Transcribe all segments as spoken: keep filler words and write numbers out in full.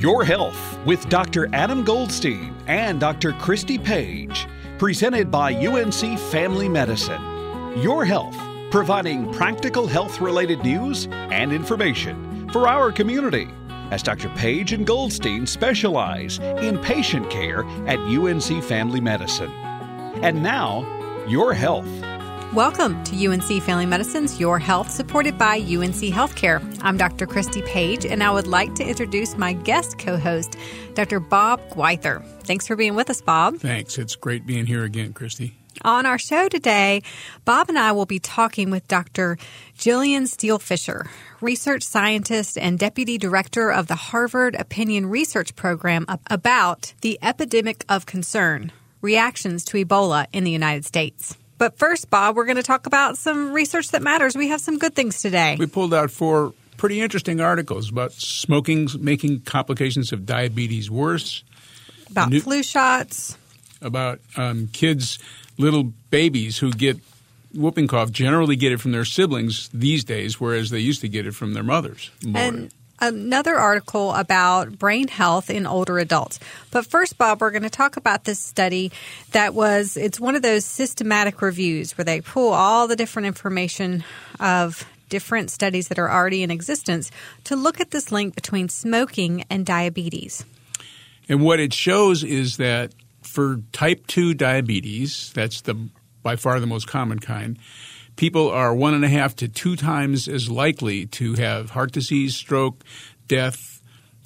Your Health with Doctor Adam Goldstein and Doctor Christy Page, presented by U N C Family Medicine. Your Health, providing practical health-related news and information for our community, as Doctor Page and Goldstein specialize in patient care at U N C Family Medicine. And now, Your Health. Welcome to U N C Family Medicine's Your Health, supported by U N C Healthcare. I'm Doctor Christy Page, and I would like to introduce my guest co-host, Doctor Bob Gweither. Thanks for being with us, Bob. Thanks. It's great being here again, Christy. On our show today, Bob and I will be talking with Doctor Jillian Steele-Fisher, research scientist and deputy director of the Harvard Opinion Research Program, about the epidemic of concern, reactions to Ebola in the United States. But first, Bob, we're going to talk about some research that matters. We have some good things today. We pulled out four pretty interesting articles about smoking making complications of diabetes worse. About new, flu shots. About um, kids, little babies who get whooping cough generally get it from their siblings these days, whereas they used to get it from their mothers more. And another article about brain health in older adults. But first, Bob, we're going to talk about this study that was, it's one of those systematic reviews where they pull all the different information of different studies that are already in existence to look at this link between smoking and diabetes. And what it shows is that for type two diabetes, that's the by far the most common kind, people are one and a half to two times as likely to have heart disease, stroke, death,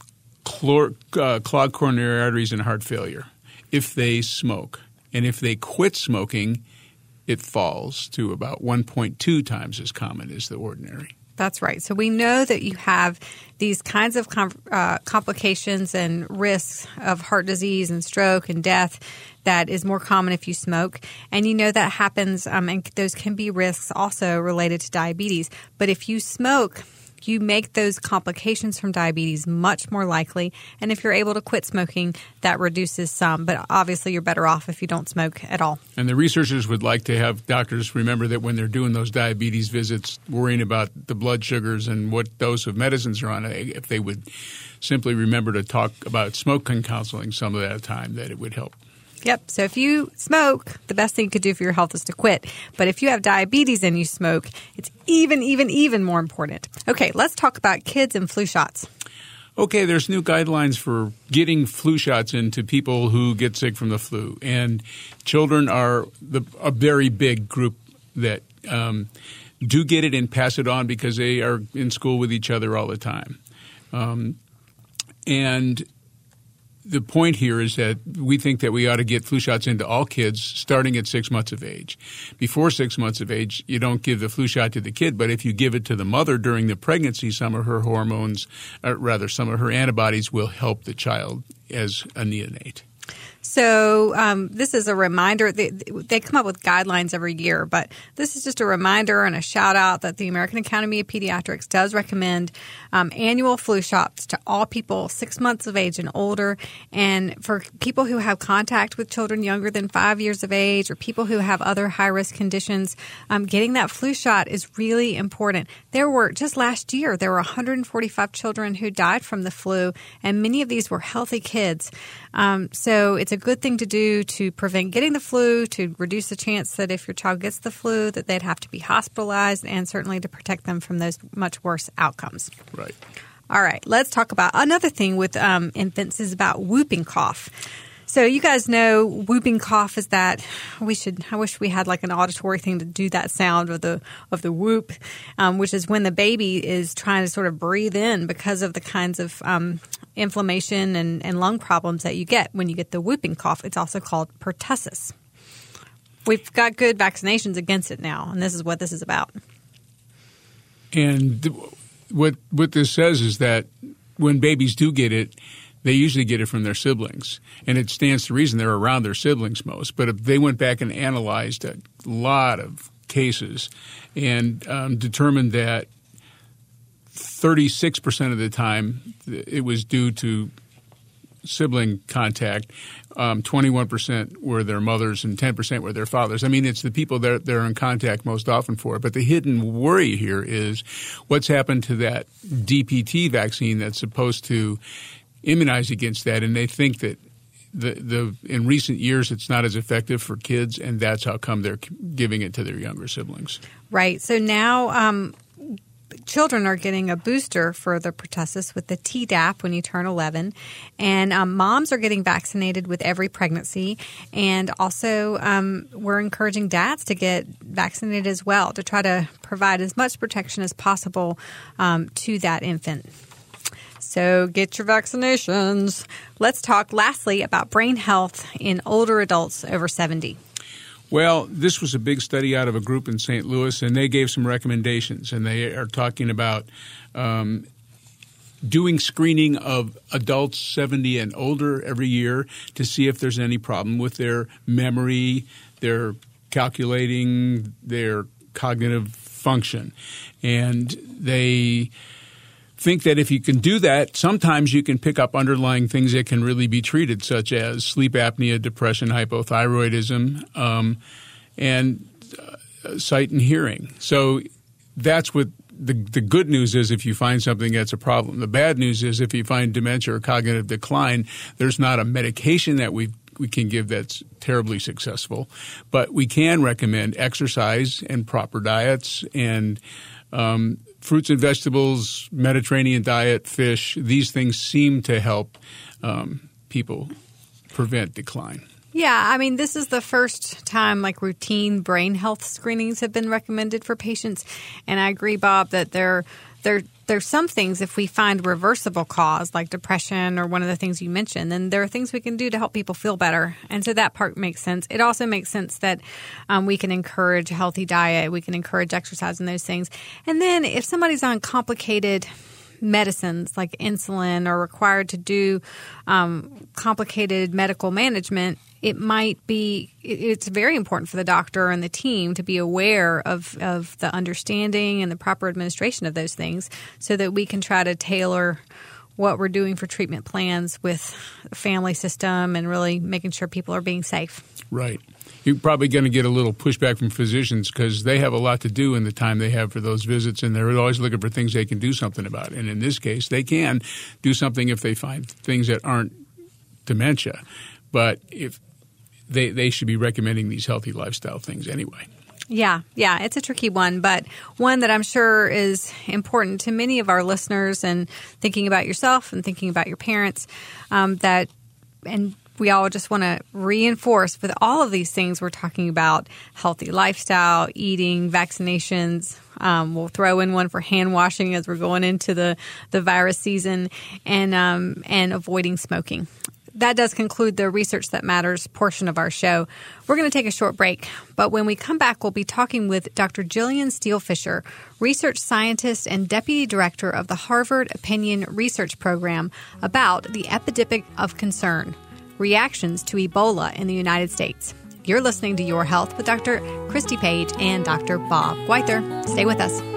clor- uh, clogged coronary arteries, and heart failure if they smoke. And if they quit smoking, it falls to about one point two times as common as the ordinary. That's right. So we know that you have these kinds of com- uh, complications and risks of heart disease and stroke and death that is more common if you smoke. And you know that happens, um, and those can be risks also related to diabetes. But if you smoke, you make those complications from diabetes much more likely. And if you're able to quit smoking, that reduces some. But obviously, you're better off if you don't smoke at all. And the researchers would like to have doctors remember that when they're doing those diabetes visits, worrying about the blood sugars and what dose of medicines are on, if they would simply remember to talk about smoking counseling some of that time, that it would help. Yep. So if you smoke, the best thing you could do for your health is to quit. But if you have diabetes and you smoke, it's even, even, even more important. Okay, let's talk about kids and flu shots. Okay, there's new guidelines for getting flu shots into people who get sick from the flu. And children are the, a very big group that um, do get it and pass it on because they are in school with each other all the time. Um, and the point here is that we think that we ought to get flu shots into all kids starting at six months of age. Before six months of age, you don't give the flu shot to the kid, but if you give it to the mother during the pregnancy, some of her hormones, or rather some of her antibodies will help the child as a neonate. So um, this is a reminder. They, they come up with guidelines every year, but this is just a reminder and a shout out that the American Academy of Pediatrics does recommend um, annual flu shots to all people six months of age and older. And for people who have contact with children younger than five years of age or people who have other high-risk conditions, um, getting that flu shot is really important. There were, just last year, there were one hundred forty-five children who died from the flu, and many of these were healthy kids. Um, so it's a good thing to do to prevent getting the flu, to reduce the chance that if your child gets the flu that they'd have to be hospitalized, and certainly to protect them from those much worse outcomes. Right. All right. Let's talk about another thing with um, infants is about whooping cough. So you guys know whooping cough is that we should. I wish we had like an auditory thing to do that sound of the of the whoop, um, which is when the baby is trying to sort of breathe in because of the kinds of um, inflammation and, and lung problems that you get when you get the whooping cough. It's also called pertussis. We've got good vaccinations against it now, and this is what this is about. And what what this says is that when babies do get it, they usually get it from their siblings. And it stands to reason they're around their siblings most. But if they went back and analyzed a lot of cases and um, determined that thirty-six percent of the time it was due to sibling contact, um, twenty-one percent were their mothers and ten percent were their fathers. I mean, it's the people that they're in contact most often for. But the hidden worry here is what's happened to that D P T vaccine that's supposed to immunize against that, and they think that the the in recent years it's not as effective for kids, and that's how come they're giving it to their younger siblings. Right. So now um, children are getting a booster for the pertussis with the Tdap when you turn eleven, and um, moms are getting vaccinated with every pregnancy, and also um, we're encouraging dads to get vaccinated as well to try to provide as much protection as possible um, to that infant. So get your vaccinations. Let's talk lastly about brain health in older adults over seventy. Well, this was a big study out of a group in Saint Louis, and they gave some recommendations, and they are talking about um, doing screening of adults seventy and older every year to see if there's any problem with their memory, their calculating, their cognitive function. And they think that if you can do that, sometimes you can pick up underlying things that can really be treated, such as sleep apnea, depression, hypothyroidism, um, and uh, sight and hearing. So that's what the, the good news is if you find something that's a problem. The bad news is if you find dementia or cognitive decline, there's not a medication that we we can give that's terribly successful. But we can recommend exercise and proper diets and um fruits and vegetables, Mediterranean diet, fish, these things seem to help um, people prevent decline. Yeah, I mean, this is the first time like routine brain health screenings have been recommended for patients. And I agree, Bob, that there, there, there's some things if we find reversible cause like depression or one of the things you mentioned, then there are things we can do to help people feel better. And so that part makes sense. It also makes sense that um, we can encourage a healthy diet. We can encourage exercise and those things. And then if somebody's on complicated medicines like insulin or required to do um, complicated medical management, it might be – it's very important for the doctor and the team to be aware of, of the understanding and the proper administration of those things so that we can try to tailor what we're doing for treatment plans with the family system and really making sure people are being safe. Right. You're probably going to get a little pushback from physicians because they have a lot to do in the time they have for those visits, and they're always looking for things they can do something about. And in this case, they can do something if they find things that aren't dementia. But if they they should be recommending these healthy lifestyle things anyway. Yeah, yeah, it's a tricky one, but one that I'm sure is important to many of our listeners and thinking about yourself and thinking about your parents um, that and we all just want to reinforce with all of these things we're talking about healthy lifestyle, eating, vaccinations. Um, we'll throw in one for hand washing as we're going into the, the virus season and um, and avoiding smoking. That does conclude the Research That Matters portion of our show. We're going to take a short break, but when we come back, we'll be talking with Doctor Jillian Steele-Fisher, research scientist and deputy director of the Harvard Opinion Research Program, about the epidemic of concern, reactions to Ebola in the United States. You're listening to Your Health with Doctor Christy Page and Doctor Bob Gweither. Stay with us.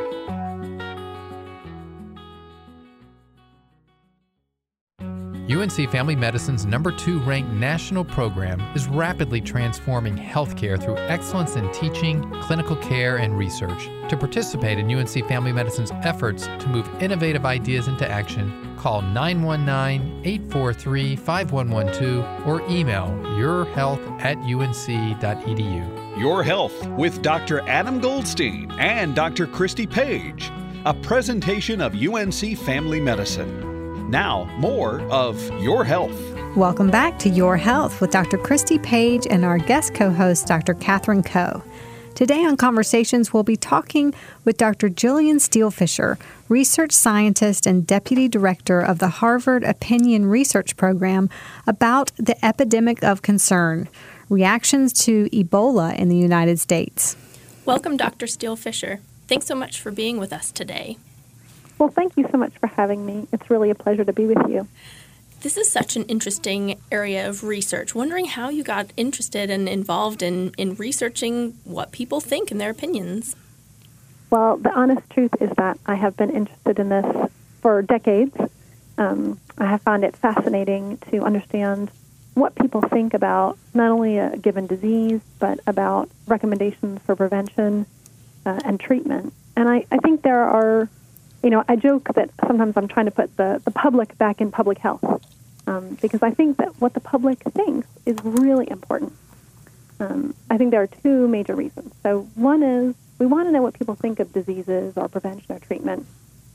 U N C Family Medicine's number two ranked national program is rapidly transforming healthcare through excellence in teaching, clinical care, and research. To participate in U N C Family Medicine's efforts to move innovative ideas into action, call nine one nine, eight four three, five one one two or email yourhealth at u n c dot e d u. Your Health with Doctor Adam Goldstein and Doctor Christy Page, a presentation of U N C Family Medicine. Now, more of Your Health. Welcome back to Your Health with Doctor Christy Page and our guest co-host, Doctor Catherine Coe. Today on Conversations, we'll be talking with Doctor Jillian Steele-Fisher, research scientist and deputy director of the Harvard Opinion Research Program, about the epidemic of concern, reactions to Ebola in the United States. Welcome, Doctor Steele-Fisher. Thanks so much for being with us today. Well, thank you so much for having me. It's really a pleasure to be with you. This is such an interesting area of research. Wondering how you got interested and involved in, in researching what people think and their opinions. Well, the honest truth is that I have been interested in this for decades. Um, I have found it fascinating to understand what people think about not only a given disease, but about recommendations for prevention uh, and treatment. And I, I think there are you know, I joke that sometimes I'm trying to put the, the public back in public health um, because I think that what the public thinks is really important. Um, I think there are two major reasons. So one is we want to know what people think of diseases or prevention or treatment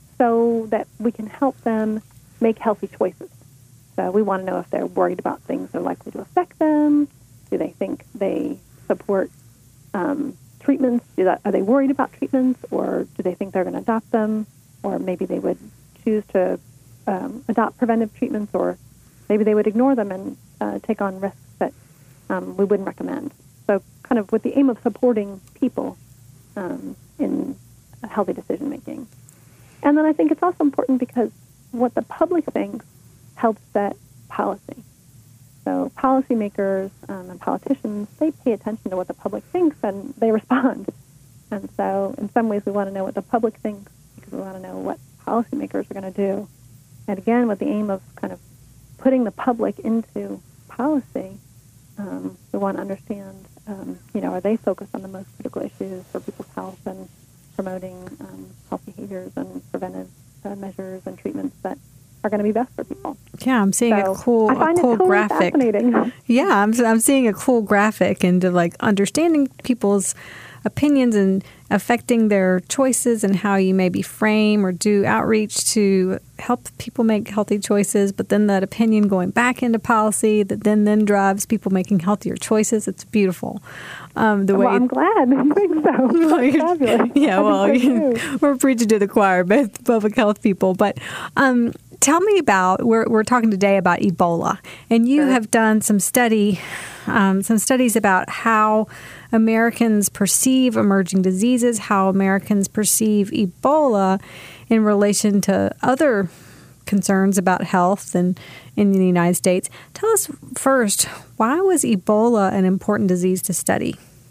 so that we can help them make healthy choices. So we want to know if they're worried about things that are likely to affect them. Do they think they support um, treatments? Do that, are they worried about treatments, or do they think they're going to adopt them? Or maybe they would choose to um, adopt preventive treatments, or maybe they would ignore them and uh, take on risks that um, we wouldn't recommend. So kind of with the aim of supporting people um, in healthy decision-making. And then I think it's also important because what the public thinks helps set policy. So policymakers um, and politicians, they pay attention to what the public thinks and they respond. And so in some ways we want to know what the public thinks because we want to know what policymakers are going to do. And again, with the aim of kind of putting the public into policy, um, we want to understand, um, you know, are they focused on the most critical issues for people's health and promoting um, health behaviors and preventive uh, measures and treatments that are going to be best for people. Yeah, I'm seeing so a cool, I find a cool it totally graphic. Fascinating. Yeah, I'm I'm seeing a cool graphic into like understanding people's opinions and affecting their choices and how you maybe frame or do outreach to help people make healthy choices, but then that opinion going back into policy that then then drives people making healthier choices. It's beautiful. Um, the well, way I'm glad you think so. That's fabulous. Yeah, I well, think so we're preaching to the choir, both public health people. But um, tell me about, we're, we're talking today about Ebola, and you Sure. have done some study, um, some studies about how Americans perceive emerging diseases, how Americans perceive Ebola in relation to other concerns about health and in the United States. Tell us first, why was Ebola an important disease to study?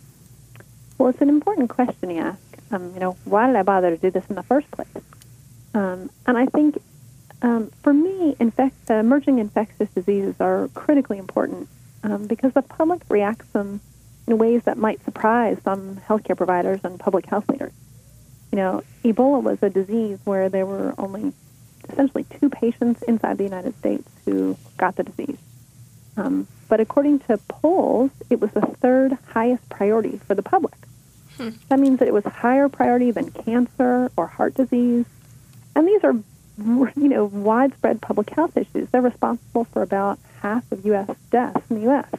Well, it's an important question you ask. Um, you know, why did I bother to do this in the first place? Um, and I think, um, for me, infect, uh, emerging infectious diseases are critically important um, because the public reacts them in ways that might surprise some healthcare providers and public health leaders. You know, Ebola was a disease where there were only essentially two patients inside the United States who got the disease. Um, but according to polls, it was the third highest priority for the public. Hmm. That means that it was higher priority than cancer or heart disease. And these are, you know, widespread public health issues. They're responsible for about half of U S deaths in the U S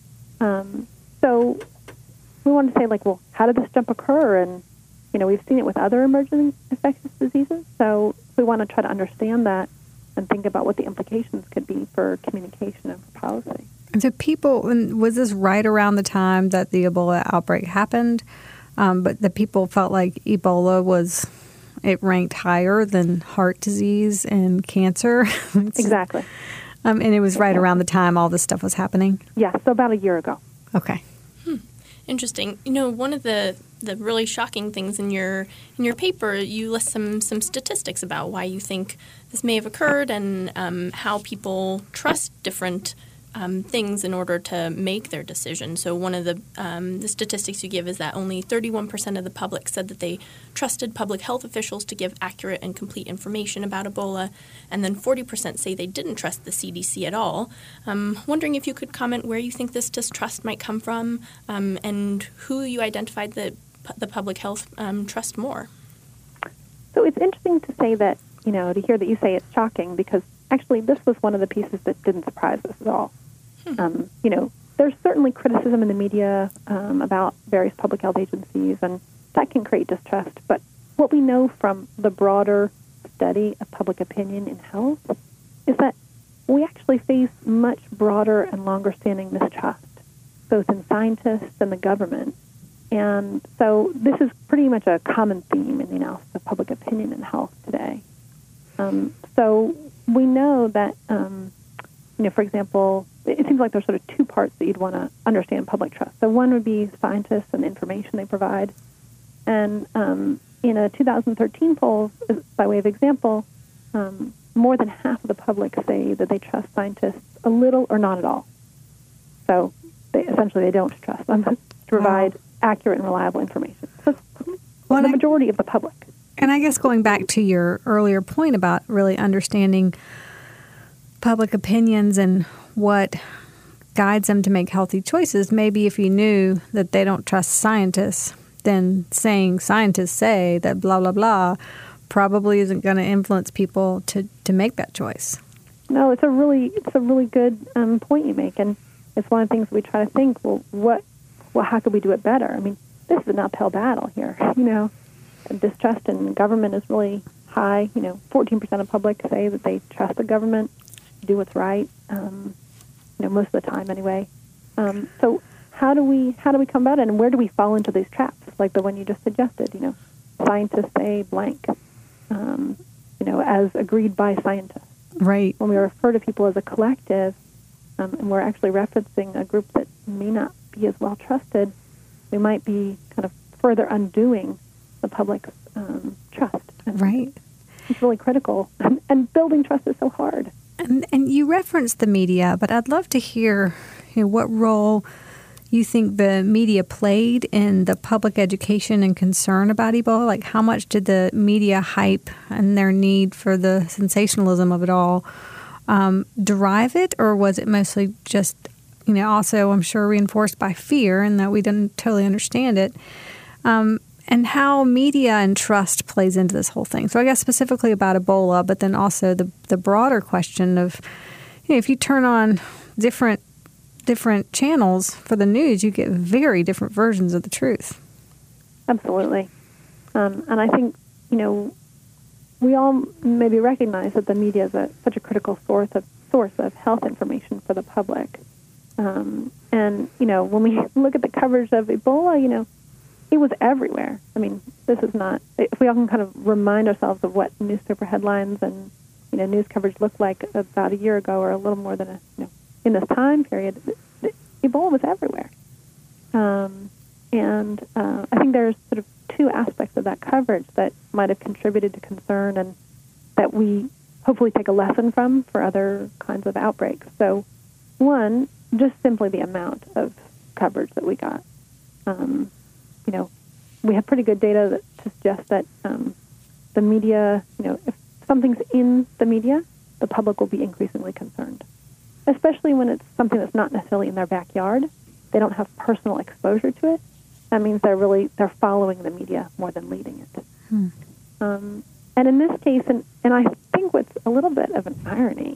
Um, so we want to say, like, well, how did this jump occur? And, you know, we've seen it with other emerging infectious diseases. So we want to try to understand that and think about what the implications could be for communication and for policy. And so people, was this right around the time that the Ebola outbreak happened? Um, but the people felt like Ebola was, it ranked higher than heart disease and cancer. Exactly. Um, and it was right around the time all this stuff was happening? Yeah, so about a year ago. Okay. Hmm. Interesting. You know, one of the, the really shocking things in your in your paper, you list some some statistics about why you think this may have occurred and um, how people trust different um, things in order to make their decision. So one of the um, the statistics you give is that only thirty-one percent of the public said that they trusted public health officials to give accurate and complete information about Ebola, and then forty percent say they didn't trust the C D C at all. Um, wondering if you could comment where you think this distrust might come from um, and who you identified that p- the public health um, trust more. So it's interesting to say that, you know, to hear that you say it's shocking because actually this was one of the pieces that didn't surprise us at all. Hmm. Um, you know, there's certainly criticism in the media um, about various public health agencies, and that can create distrust. But what we know from the broader study of public opinion in health is that we actually face much broader and longer-standing mistrust, both in scientists and the government. And so this is pretty much a common theme in the analysis of public opinion in health today. Um, so we know that, um, you know, for example, it seems like there's sort of two parts that you'd want to understand public trust. So one would be scientists and the information they provide. And um, in a two thousand thirteen poll, by way of example, um, more than half of the public say that they trust scientists a little or not at all. So they, essentially they don't trust them to provide wow. accurate and reliable information. So it's well, the I, majority of the public. And I guess going back to your earlier point about really understanding public opinions and what guides them to make healthy choices, maybe if you knew that they don't trust scientists, then saying scientists say that blah, blah, blah probably isn't going to influence people to, to make that choice. No, it's a really it's a really good um, point you make, and it's one of the things we try to think. Well, what, well, how could we do it better? I mean, this is an uphill battle here. You know, distrust in government is really high. You know, fourteen percent of public say that they trust the government, do what's right. Um, you know, most of the time anyway. Um, so how do we how do we come about it, and where do we fall into these traps, like the one you just suggested? You know, scientists say blank. Um, you know, as agreed by scientists. Right. When we refer to people as a collective, um, and we're actually referencing a group that may not be as well trusted, we might be kind of further undoing the public's um, trust. And right. It's really critical, and, and building trust is so hard. And, and you referenced the media, but I'd love to hear, you know, what role you think the media played in the public education and concern about Ebola? Like, how much did the media hype and their need for the sensationalism of it all um, derive it, or was it mostly just, you know, also, I'm sure, reinforced by fear and that we didn't totally understand it? Um, and how media and trust plays into this whole thing. So I guess specifically about Ebola, but then also the the broader question of, you know, if you turn on different different channels for the news, you get very different versions of the truth. Absolutely. Um, and I think, you know, we all maybe recognize that the media is a, such a critical source of source of health information for the public. Um, and, you know, when we look at the coverage of Ebola, you know, it was everywhere. I mean, this is not, if we all can kind of remind ourselves of what newspaper headlines and, you know, news coverage looked like about a year ago or a little more than a, you know, in this time period, Ebola was everywhere. Um, and uh, I think there's sort of two aspects of that coverage that might have contributed to concern and that we hopefully take a lesson from for other kinds of outbreaks. So one, just simply the amount of coverage that we got. Um, you know, we have pretty good data that suggests that um, the media, you know, if something's in the media, the public will be increasingly concerned. Especially when it's something that's not necessarily in their backyard. They don't have personal exposure to it. That means they're really, they're following the media more than leading it. Hmm. Um, and in this case, and, and I think what's a little bit of an irony,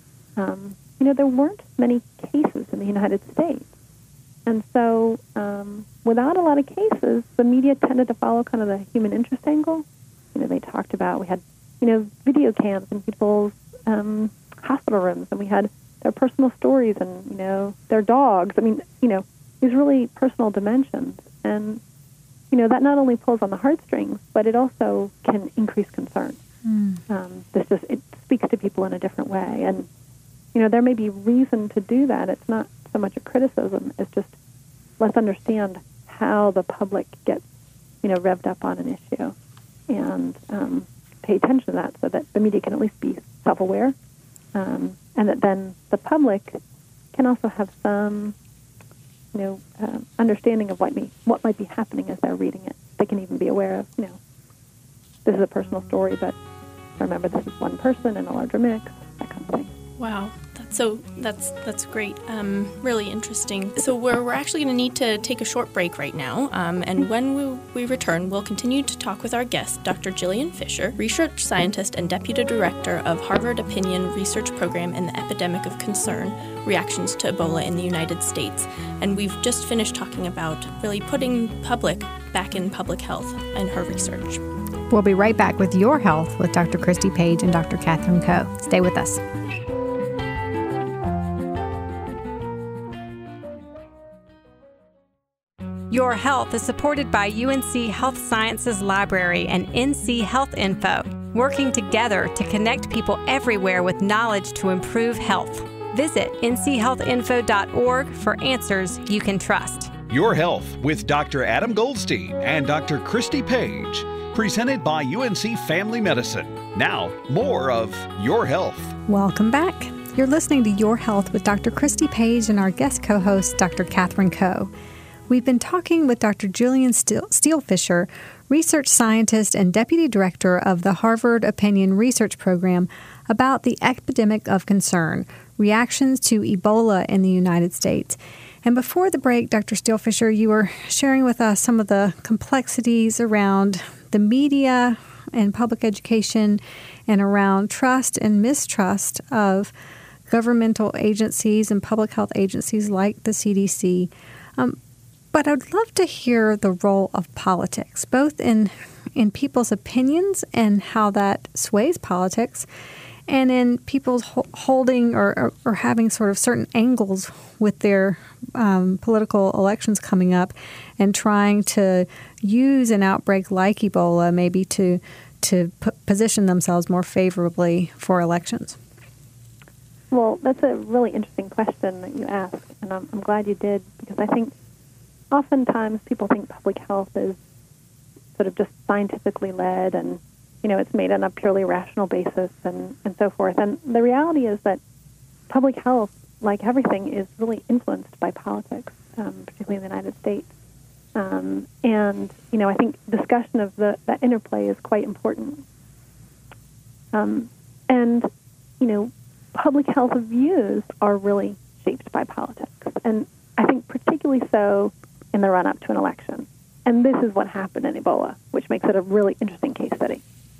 um, you know, there weren't many cases in the United States. And so um, without a lot of cases, the media tended to follow kind of the human interest angle. You know, they talked about, we had, you know, video cams in people's um, hospital rooms, and we had their personal stories and, you know, their dogs. I mean, you know, these really personal dimensions. And, you know, that not only pulls on the heartstrings, but it also can increase concern. Mm. Um, this just, it speaks to people in a different way. And, you know, there may be reason to do that. It's not so much a criticism. It's just, let's understand how the public gets, you know, revved up on an issue and um, pay attention to that so that the media can at least be self-aware. Um, and that then the public can also have some, you know, uh, understanding of what, may, what might be happening as they're reading it. They can even be aware of, you know, this is a personal story, but remember this is one person in a larger mix, that kind of thing. Wow. That's so that's that's great. Um, really interesting. So we're we're actually going to need to take a short break right now. Um, and when we, we return, we'll continue to talk with our guest, Doctor Gillian Fisher, research scientist and deputy director of Harvard Opinion Research Program in the Epidemic of Concern, Reactions to Ebola in the United States. And we've just finished talking about really putting public back in public health in her research. We'll be right back with Your Health with Doctor Christy Page and Doctor Catherine Coe. Stay with us. Your Health is supported by U N C Health Sciences Library and N C Health Info, working together to connect people everywhere with knowledge to improve health. Visit N C health info dot org for answers you can trust. Your Health with Doctor Adam Goldstein and Doctor Christy Page, presented by U N C Family Medicine. Now, more of Your Health. Welcome back. You're listening to Your Health with Doctor Christy Page and our guest co-host, Doctor Catherine Coe. We've been talking with Doctor Julian Steelfisher, research scientist and deputy director of the Harvard Opinion Research Program, about the epidemic of concern, reactions to Ebola in the United States. And before the break, Doctor Steelfisher, you were sharing with us some of the complexities around the media and public education and around trust and mistrust of governmental agencies and public health agencies like the C D C. Um, but I'd love to hear the role of politics, both in in people's opinions and how that sways politics, and in people's ho- holding or, or, or having sort of certain angles with their um, political elections coming up and trying to use an outbreak like Ebola maybe to to p- position themselves more favorably for elections. Well, that's a really interesting question that you asked, and I'm, I'm glad you did, because I think oftentimes people think public health is sort of just scientifically led and, you know, it's made on a purely rational basis and, and so forth. And the reality is that public health, like everything, is really influenced by politics, um, particularly in the United States. Um, and, you know, I think discussion of the, that interplay is quite important. Um, and, you know, public health views are really shaped by politics. And I think particularly so in the run-up to an election. And this is what happened in Ebola, which makes it a really interesting case study.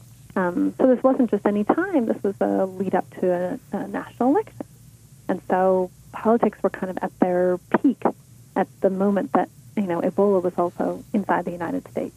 Um, so this wasn't just any time. This was a lead-up to a, a national election. And so politics were kind of at their peak at the moment that, you know, Ebola was also inside the United States.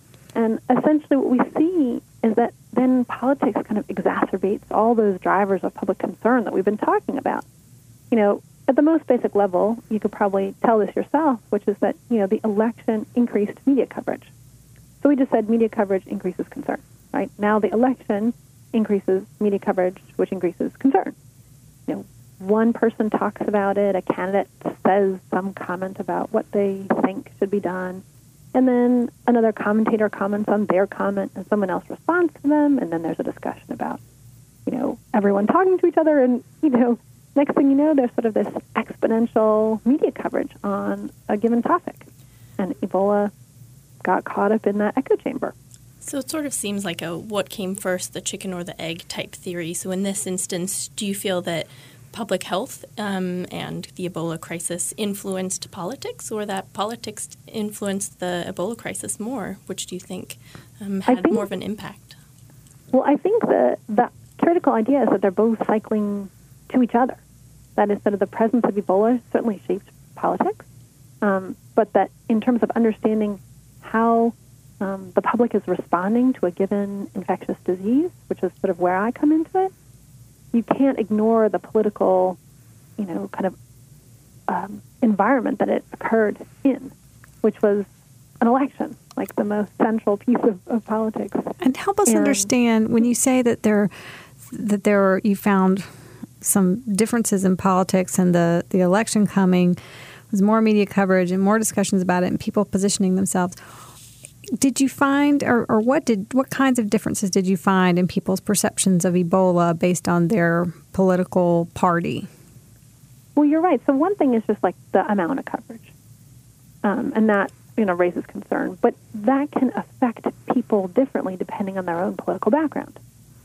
And essentially what we see is that then politics kind of exacerbates all those drivers of public concern that we've been talking about. You know, at the most basic level, you could probably tell this yourself, which is that, you know, the election increased media coverage. So we just said media coverage increases concern, right? Now the election increases media coverage, which increases concern. You know, one person talks about it, a candidate says some comment about what they think should be done, and then another commentator comments on their comment, and someone else responds to them, and then there's a discussion about, you know, everyone talking to each other, and, you know, next thing you know, there's sort of this exponential media coverage on a given topic. And Ebola got caught up in that echo chamber. So it sort of seems like a what came first, the chicken or the egg type theory. So in this instance, do you feel that public health um, and the Ebola crisis influenced politics, or that politics influenced the Ebola crisis more? Which do you think um, had think, more of an impact? Well, I think the, the critical idea is that they're both cycling to each other. That is, sort of the presence of Ebola certainly shaped politics, um, but that in terms of understanding how um, the public is responding to a given infectious disease, which is sort of where I come into it, you can't ignore the political, you know, kind of um, environment that it occurred in, which was an election, like the most central piece of, of politics. And help us and, understand when you say that there, that there are, you found some differences in politics and the, the election coming, was more media coverage and more discussions about it and people positioning themselves. Did you find, or, or what did what kinds of differences did you find in people's perceptions of Ebola based on their political party? Well, you're right. So one thing is just like the amount of coverage, um, and that, you know, raises concern. But that can affect people differently depending on their own political background.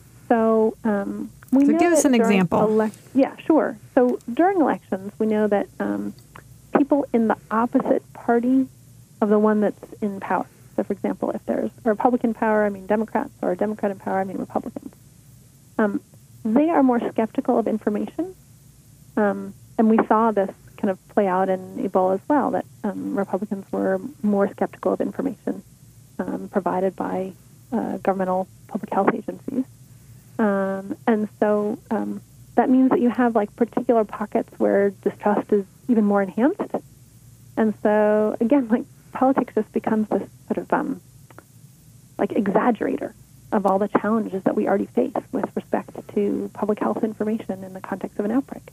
So um, we so know give us an example. Ele- yeah, sure. So during elections, we know that um, people in the opposite party of the one that's in power. So, for example, if there's a Republican power, I mean Democrats, or a Democrat in power, I mean Republicans. Um, they are more skeptical of information, um, and we saw this kind of play out in Ebola as well, that um, Republicans were more skeptical of information um, provided by uh, governmental public health agencies. Um, and so um, that means that you have, like, particular pockets where distrust is even more enhanced. And so, again, like, politics just becomes this sort of um, like exaggerator of all the challenges that we already face with respect to public health information in the context of an outbreak.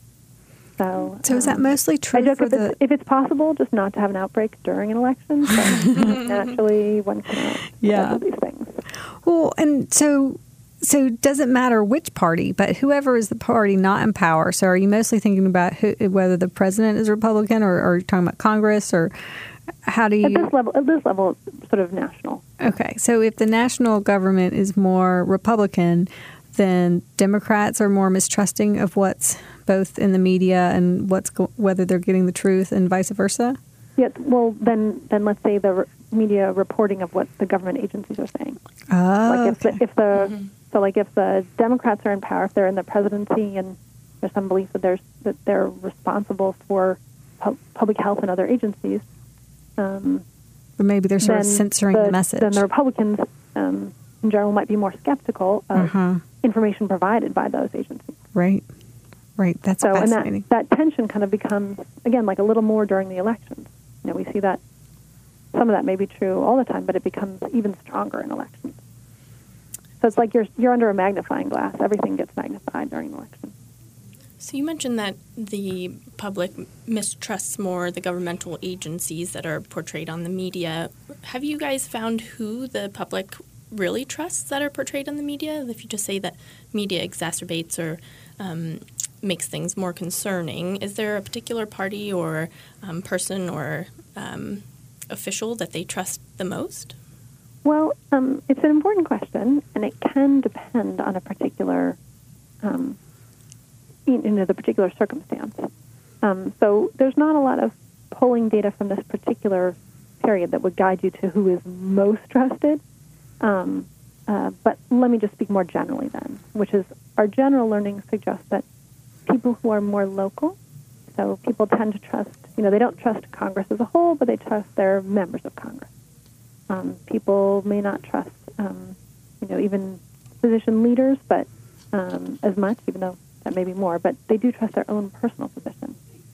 So, so is that um, mostly true I joke for if, the... it's, if it's possible, just not to have an outbreak during an election. So naturally, one cannot yeah. do these things. Well, and so so it doesn't matter which party, but whoever is the party not in power. So are you mostly thinking about who, whether the president is Republican, or, or are you talking about Congress, or How do you... At this level, at this level, it's sort of national. Okay, so if the national government is more Republican, then Democrats are more mistrusting of what's both in the media and what's go- whether they're getting the truth and vice versa? Yeah, well, then, then let's say the re- media reporting of what the government agencies are saying. Oh, like if okay. the, if the mm-hmm. so like if the Democrats are in power, if they're in the presidency, and there's some belief that there's that they're responsible for pu- public health and other agencies. Um, Or maybe they're sort of censoring the, the message. Then the Republicans, um, in general, might be more skeptical of uh-huh. information provided by those agencies. Right, right. That's so, fascinating. And that, that tension kind of becomes, again, like a little more during the elections. You know, we see that some of that may be true all the time, but it becomes even stronger in elections. So it's like you're you're under a magnifying glass. Everything gets magnified during elections. So you mentioned that the public mistrusts more the governmental agencies that are portrayed on the media. Have you guys found who the public really trusts that are portrayed on the media? If you just say that media exacerbates or um, makes things more concerning, is there a particular party or um, person or um, official that they trust the most? Well, um, it's an important question, and it can depend on a particular um you know, the particular circumstance. Um, so there's not a lot of polling data from this particular period that would guide you to who is most trusted. Um, uh, but let me just speak more generally then, which is our general learning suggests that people who are more local, so people tend to trust, you know, they don't trust Congress as a whole, but they trust their members of Congress. Um, people may not trust, um, you know, even physician leaders, but um, as much, even though that may be more, but they do trust their own personal physician.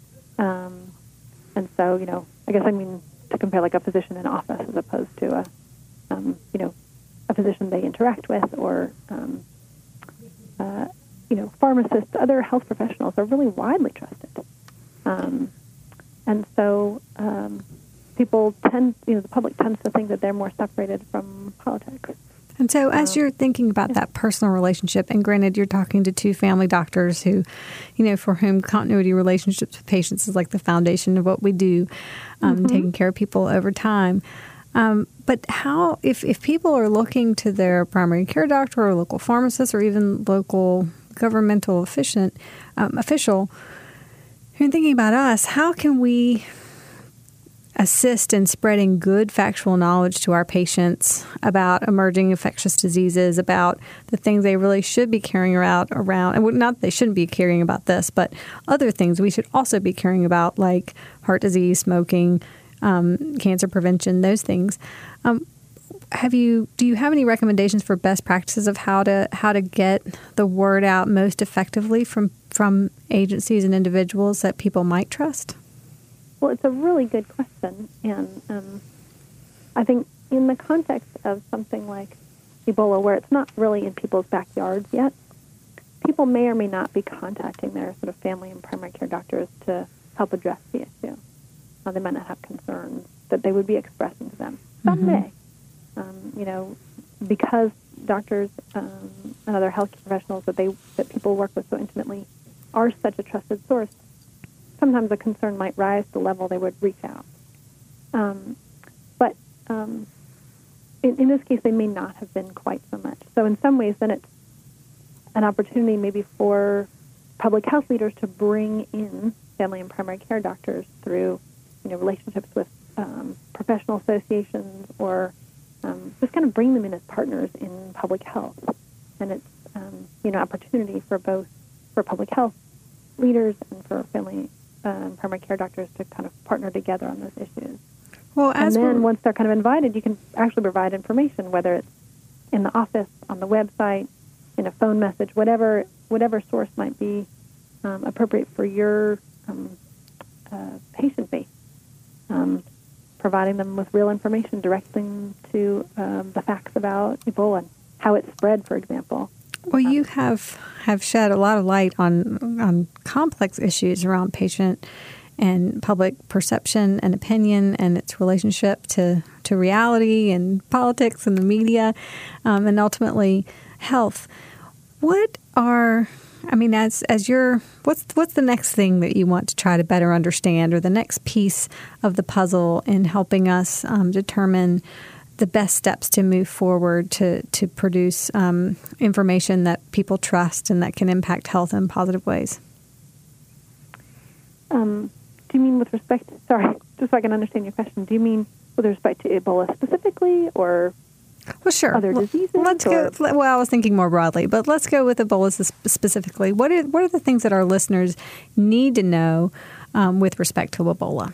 Um, and so, you know, I guess I mean to compare like a physician in office as opposed to a, um, you know, a physician they interact with, or, um, uh, you know, pharmacists, other health professionals are really widely trusted. Um, and so um, people tend, you know, the public tends to think that they're more separated from politics. And so as you're thinking about that personal relationship, and granted, you're talking to two family doctors who, you know, for whom continuity relationships with patients is like the foundation of what we do, um, mm-hmm. taking care of people over time. Um, but how, if, if people are looking to their primary care doctor or local pharmacist or even local governmental efficient, um, official who are thinking about us, how can we assist in spreading good factual knowledge to our patients about emerging infectious diseases, about the things they really should be caring about around, and not that they shouldn't be caring about this, but other things we should also be caring about, like heart disease, smoking, um, cancer prevention, those things. Um, have you? Do you have any recommendations for best practices of how to how to get the word out most effectively from from agencies and individuals that people might trust? Well, it's a really good question, and um, I think in the context of something like Ebola, where it's not really in people's backyards yet, people may or may not be contacting their sort of family and primary care doctors to help address the issue. Uh, they might not have concerns that they would be expressing to them. Some mm-hmm. may. Um, you know, because doctors um, and other health professionals that they that people work with so intimately are such a trusted source, sometimes a concern might rise to the level they would reach out. Um, but um, in, in this case, they may not have been quite so much. So in some ways, then it's an opportunity maybe for public health leaders to bring in family and primary care doctors through, you know, relationships with um, professional associations, or um, just kind of bring them in as partners in public health. And it's, um, you know, opportunity for both, for public health leaders and for family Um, primary care doctors to kind of partner together on those issues. Well, as and then once they're kind of invited, you can actually provide information, whether it's in the office, on the website, in a phone message, whatever whatever source might be um, appropriate for your um, uh, patient base. Um, providing them with real information, directing to um, the facts about Ebola and how it spread, for example. Well, you have have shed a lot of light on on complex issues around patient and public perception and opinion and its relationship to, to reality and politics and the media, um, and ultimately health. What are I mean, as as you're, what's what's the next thing that you want to try to better understand, or the next piece of the puzzle in helping us um, determine the best steps to move forward to to produce um, information that people trust and that can impact health in positive ways? Um, do you mean with respect? Sorry, just so I can understand your question. Do you mean with respect to Ebola specifically, or well, sure. other diseases? Let's or? go. Well, I was thinking more broadly, but let's go with Ebola specifically. What are what are the things that our listeners need to know um, with respect to Ebola?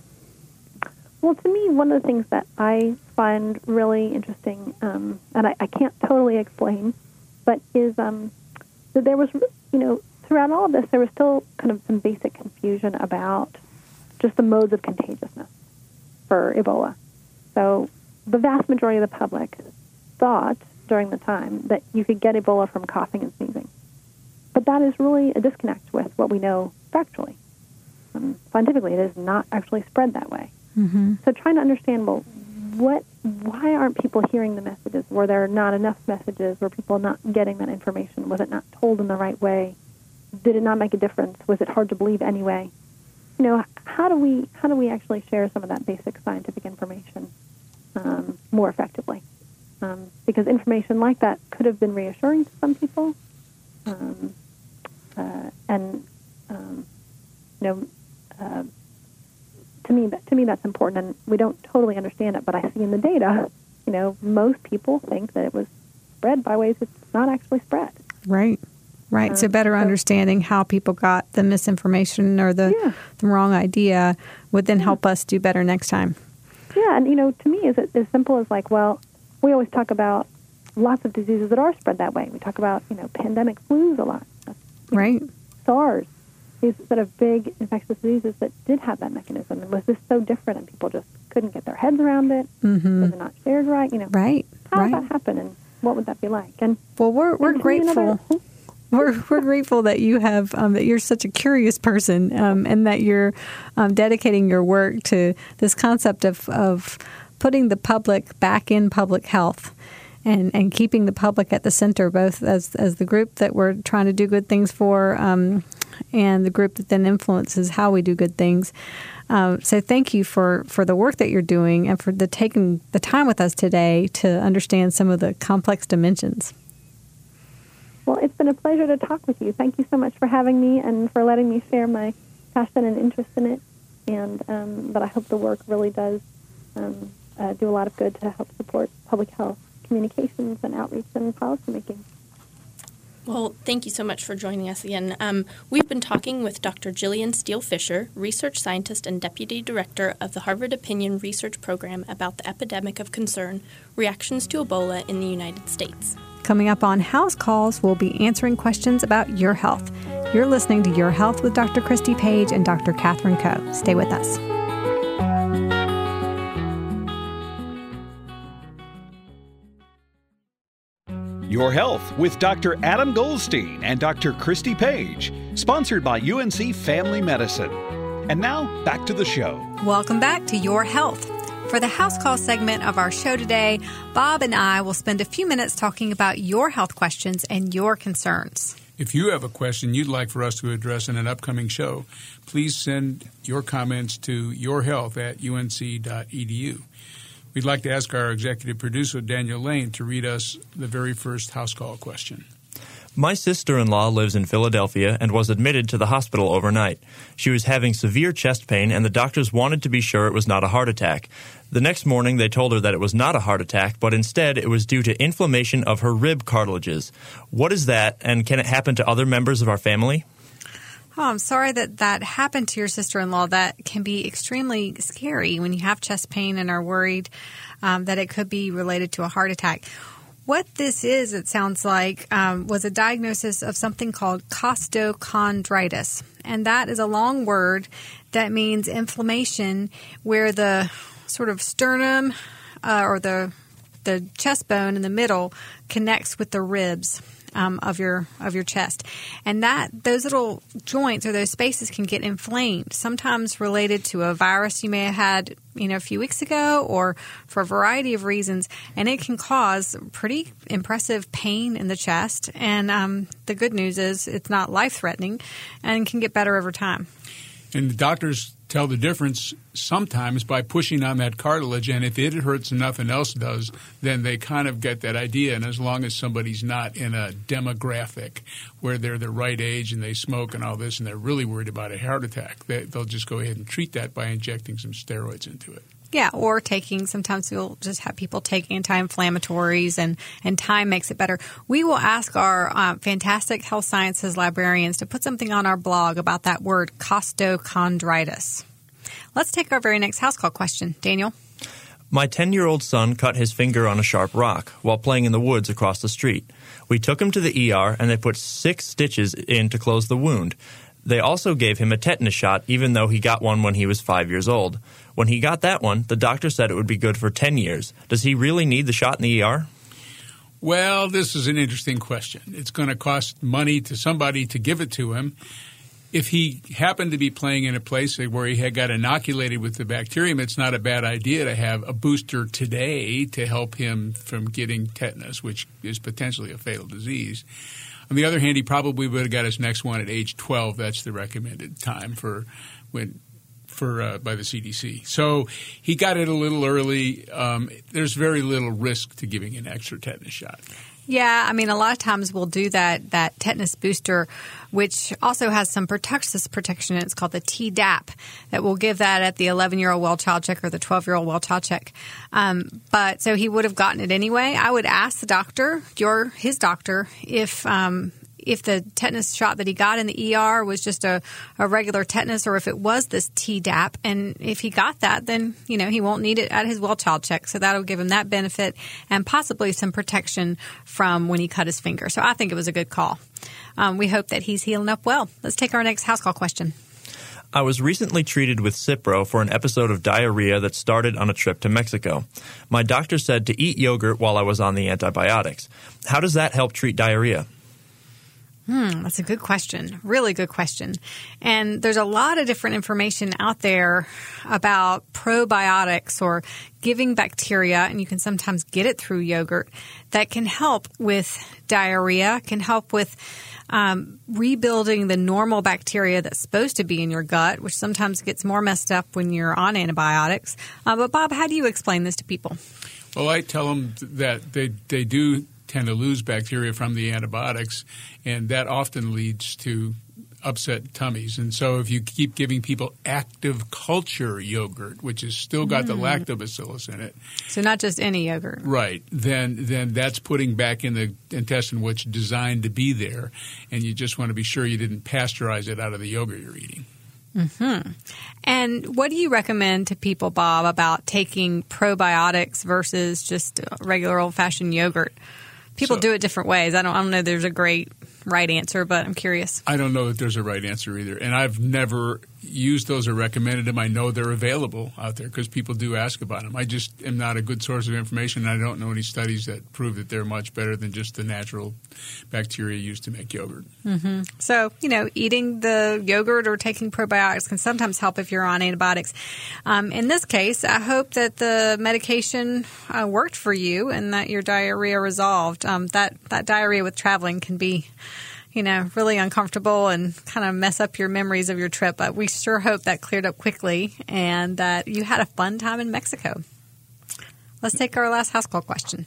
Well, to me, one of the things that I find really interesting, um, and I, I can't totally explain, but is um, that there was, you know, throughout all of this, there was still kind of some basic confusion about just the modes of contagiousness for Ebola. So the vast majority of the public thought during the time that you could get Ebola from coughing and sneezing. But that is really a disconnect with what we know factually. Um, scientifically, it is not actually spread that way. Mm-hmm. So trying to understand, well, what, why aren't people hearing the messages? Were there not enough messages? Were people not getting that information? Was it not told in the right way? Did it not make a difference? Was it hard to believe anyway? You know, how do we how do we actually share some of that basic scientific information um, more effectively? Um, because information like that could have been reassuring to some people, um, uh, and um, you know, uh, to me that to me that's important. And we don't totally understand it, but I see in the data, you know, most people think that it was spread by ways it's not actually spread. Right. Right. So better understanding how people got the misinformation or the, yeah. the wrong idea would then yeah. help us do better next time. Yeah. And, you know, to me, is it as simple as like, well, we always talk about lots of diseases that are spread that way. We talk about, you know, pandemic flus a lot. Right. Know, SARS, these sort of big infectious diseases that did have that mechanism. And was this so different and people just couldn't get their heads around it? Mm-hmm. Was it not shared right? You know, right. How right. would that happen and what would that be like? And well, we're we're and grateful. Another, We're we're grateful that you have um, that you're such a curious person um, and that you're um, dedicating your work to this concept of of putting the public back in public health and, and keeping the public at the center, both as as the group that we're trying to do good things for um, and the group that then influences how we do good things. Uh, so thank you for, for the work that you're doing and for the taking the time with us today to understand some of the complex dimensions. Well, it's been a pleasure to talk with you. Thank you so much for having me and for letting me share my passion and interest in it. And um, but I hope the work really does um, uh, do a lot of good to help support public health communications and outreach and policymaking. Well, thank you so much for joining us again. Um, we've been talking with Doctor Jillian Steele Fisher, research scientist and deputy director of the Harvard Opinion Research Program, about the epidemic of concern, reactions to Ebola in the United States. Coming up on House Calls, we'll be answering questions about your health. You're listening to Your Health with Doctor Christy Page and Doctor Catherine Coe. Stay with us. Your Health with Doctor Adam Goldstein and Doctor Christy Page, sponsored by U N C Family Medicine. And now, back to the show. Welcome back to Your Health. For the House Call segment of our show today, Bob and I will spend a few minutes talking about your health questions and your concerns. If you have a question you'd like for us to address in an upcoming show, please send your comments to yourhealth at U N C dot E D U. We'd like to ask our executive producer, Daniel Lane, to read us the very first House Call question. My sister-in-law lives in Philadelphia and was admitted to the hospital overnight. She was having severe chest pain, and the doctors wanted to be sure it was not a heart attack. The next morning, they told her that it was not a heart attack, but instead it was due to inflammation of her rib cartilages. What is that, and can it happen to other members of our family? Oh, I'm sorry that that happened to your sister-in-law. That can be extremely scary when you have chest pain and are worried um, that it could be related to a heart attack. What this is, it sounds like, um, was a diagnosis of something called costochondritis. And that is a long word that means inflammation where the sort of sternum uh, or the the chest bone in the middle connects with the ribs. um, of your of your chest, and that those little joints or those spaces can get inflamed. Sometimes related to a virus you may have had, you know, a few weeks ago, or for a variety of reasons, and it can cause pretty impressive pain in the chest. And um, the good news is it's not life threatening, and can get better over time. And the doctors tell the difference sometimes by pushing on that cartilage, and if it hurts and nothing else does, then they kind of get that idea. And as long as somebody's not in a demographic where they're the right age and they smoke and all this and they're really worried about a heart attack, they, they'll just go ahead and treat that by injecting some steroids into it. Yeah, or taking, sometimes we'll just have people take anti-inflammatories, and, and time makes it better. We will ask our uh, fantastic health sciences librarians to put something on our blog about that word, costochondritis. Let's take our very next house call question. Daniel? My ten-year-old son cut his finger on a sharp rock while playing in the woods across the street. We took him to the E R, and they put six stitches in to close the wound. They also gave him a tetanus shot, even though he got one when he was five years old. When he got that one, the doctor said it would be good for ten years. Does he really need the shot in the E R? Well, this is an interesting question. It's going to cost money to somebody to give it to him. If he happened to be playing in a place where he had got inoculated with the bacterium, it's not a bad idea to have a booster today to help him from getting tetanus, which is potentially a fatal disease. On the other hand, he probably would have got his next one at age twelve. That's the recommended time for when for uh, by the C D C. So he got it a little early. Um, there's very little risk to giving an extra tetanus shot. Yeah, I mean, a lot of times we'll do that that tetanus booster, which also has some pertussis protection. It's called the Tdap, that will give that at the eleven-year-old well child check or the twelve-year-old well child check. Um, but so he would have gotten it anyway. I would ask the doctor, your his doctor, if um, if the tetanus shot that he got in the E R was just a, a regular tetanus, or if it was this Tdap. And if he got that, then, you know, he won't need it at his well child check. So that'll give him that benefit and possibly some protection from when he cut his finger. So I think it was a good call. Um, we hope that he's healing up well. Let's take our next house call question. I was recently treated with Cipro for an episode of diarrhea that started on a trip to Mexico. My doctor said to eat yogurt while I was on the antibiotics. How does that help treat diarrhea? Hmm, that's a good question. Really good question. And there's a lot of different information out there about probiotics or giving bacteria, and you can sometimes get it through yogurt, that can help with diarrhea, can help with um, rebuilding the normal bacteria that's supposed to be in your gut, which sometimes gets more messed up when you're on antibiotics. Uh, but Bob, how do you explain this to people? Well, I tell them that they, they do tend to lose bacteria from the antibiotics, and that often leads to upset tummies. And so if you keep giving people active culture yogurt, which has still got mm. the lactobacillus in it. So not just any yogurt. Right. Then then that's putting back in the intestine what's designed to be there, and you just want to be sure you didn't pasteurize it out of the yogurt you're eating. Mm-hmm. And what do you recommend to people, Bob, about taking probiotics versus just regular old-fashioned yogurt? People so, do it different ways. I don't, I don't know there's a great right answer, but I'm curious. I don't know that there's a right answer either. And I've never used those or recommended them. I know they're available out there because people do ask about them. I just am not a good source of information, and I don't know any studies that prove that they're much better than just the natural bacteria used to make yogurt. Mm-hmm. So, you know, eating the yogurt or taking probiotics can sometimes help if you're on antibiotics. Um, in this case, I hope that the medication uh, worked for you and that your diarrhea resolved. Um, that, that diarrhea with traveling can be, you know, really uncomfortable and kind of mess up your memories of your trip. But we sure hope that cleared up quickly and that you had a fun time in Mexico. Let's take our last house call question.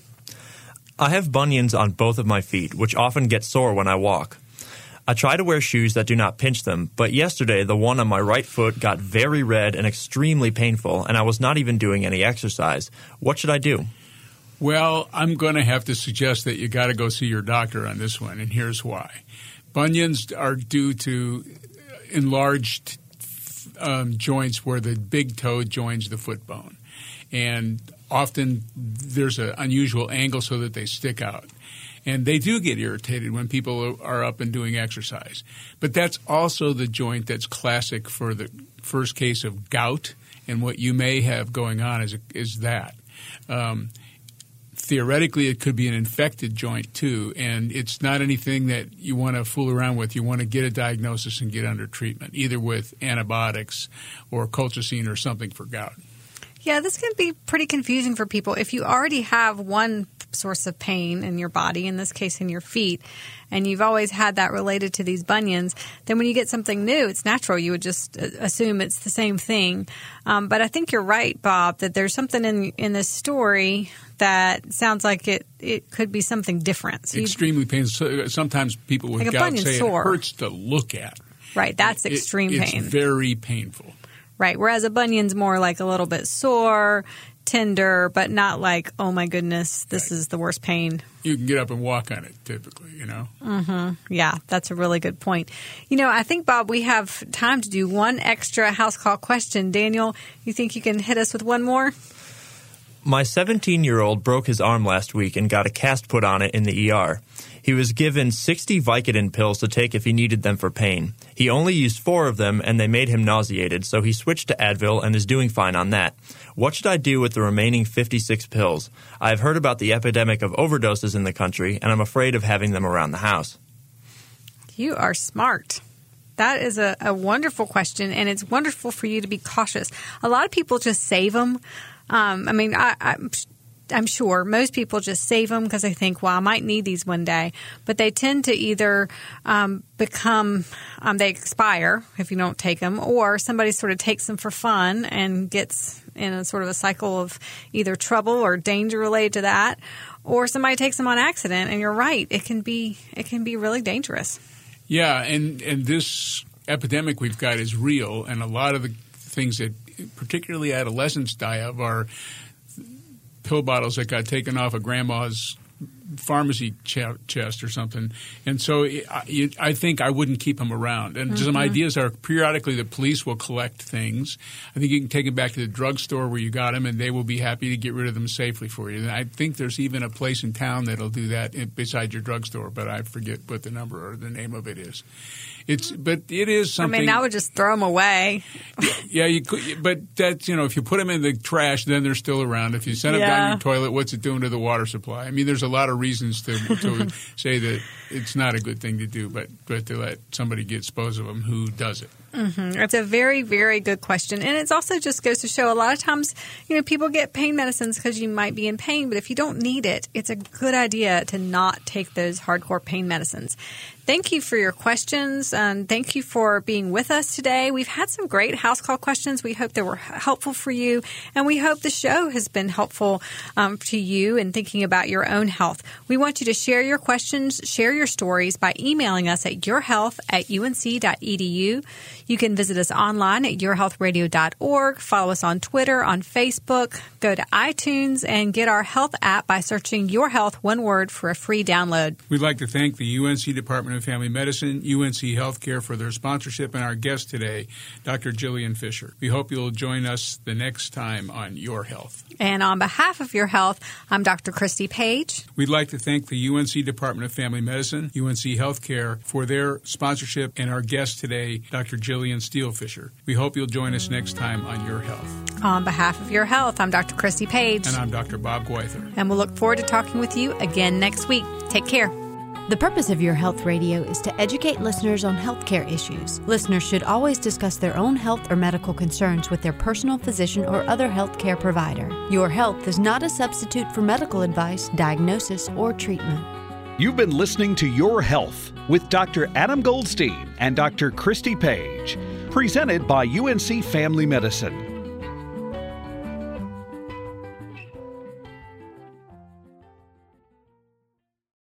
I have bunions on both of my feet, which often get sore when I walk. I try to wear shoes that do not pinch them, but yesterday the one on my right foot got very red and extremely painful, and I was not even doing any exercise. What should I do? Well, I'm going to have to suggest that you got to go see your doctor on this one, and here's why. Bunions are due to enlarged um, joints where the big toe joins the foot bone. And often there's an unusual angle so that they stick out. And they do get irritated when people are up and doing exercise. But that's also the joint that's classic for the first case of gout. And what you may have going on is, is that. Um, theoretically it could be an infected joint too, and it's not anything that you want to fool around with. You want to get a diagnosis and get under treatment, either with antibiotics or colchicine or something for gout. Yeah, this can be pretty confusing for people. If you already have one source of pain in your body, in this case in your feet, and you've always had that related to these bunions, then when you get something new, it's natural. You would just assume it's the same thing. Um, but I think you're right, Bob, that there's something in in this story that sounds like it, it could be something different. So Extremely painful. Sometimes people with like gout say sore. It hurts to look at. Right, that's it, extreme it, pain. It's very painful. Right, whereas a bunion's more like a little bit sore, tender, but not like, oh my goodness, this right. is the worst pain. You can get up and walk on it typically, you know. Mm-hmm. Yeah, that's a really good point. You know, I think, Bob, we have time to do one extra house call question. Daniel, you think you can hit us with one more? My seventeen-year-old broke his arm last week and got a cast put on it in the E R. He was given sixty Vicodin pills to take if he needed them for pain. He only used four of them, and they made him nauseated, so he switched to Advil and is doing fine on that. What should I do with the remaining fifty-six pills? I have heard about the epidemic of overdoses in the country, and I'm afraid of having them around the house. You are smart. That is a, a wonderful question, and it's wonderful for you to be cautious. A lot of people just save them. Um, I mean, I, I'm, I'm sure most people just save them because they think, well, I might need these one day. But they tend to either um, become, um, they expire if you don't take them, or somebody sort of takes them for fun and gets in a sort of a cycle of either trouble or danger related to that, or somebody takes them on accident. And you're right, it can be it can be really dangerous. Yeah, and, and this epidemic we've got is real, and a lot of the things that particularly adolescents die of are pill bottles that got taken off of grandma's pharmacy ch- chest or something. And so I, I think I wouldn't keep them around. And mm-hmm. some ideas are periodically the police will collect things. I think you can take them back to the drugstore where you got them, and they will be happy to get rid of them safely for you. And I think there's even a place in town that'll do that beside your drugstore, but I forget what the number or the name of it is. It's, but it is something. I mean, I would just throw them away. yeah, yeah, you could, but that's, you know, if you put them in the trash, then they're still around. If you send them yeah. down your toilet, what's it doing to the water supply? I mean, there's a lot of reasons to, to say that it's not a good thing to do, but, but to let somebody get dispose of them who does it. Mm-hmm. It's a very, very good question. And it also just goes to show a lot of times, you know, people get pain medicines because you might be in pain, but if you don't need it, it's a good idea to not take those hardcore pain medicines. Thank you for your questions, and thank you for being with us today. We've had some great house call questions. We hope they were helpful for you, and we hope the show has been helpful um, to you in thinking about your own health. We want you to share your questions, share your stories by emailing us at yourhealth at unc dot e d u. You can visit us online at your health radio dot org, follow us on Twitter, on Facebook, go to iTunes, and get our health app by searching Your Health, one word, for a free download. We'd like to thank the U N C Department of Family Medicine, U N C Healthcare for their sponsorship, and our guest today, Doctor Jillian Fisher. We hope you'll join us the next time on Your Health. And on behalf of Your Health, I'm Doctor Christy Page. We'd like to thank the U N C Department of Family Medicine, U N C Healthcare for their sponsorship, and our guest today, Doctor Jillian Steele Fisher. We hope you'll join us next time on Your Health. On behalf of Your Health, I'm Doctor Christy Page. And I'm Doctor Bob Gweither. And we'll look forward to talking with you again next week. Take care. The purpose of Your Health Radio is to educate listeners on healthcare issues. Listeners should always discuss their own health or medical concerns with their personal physician or other healthcare provider. Your Health is not a substitute for medical advice, diagnosis, or treatment. You've been listening to Your Health with Doctor Adam Goldstein and Doctor Christy Page, presented by U N C Family Medicine.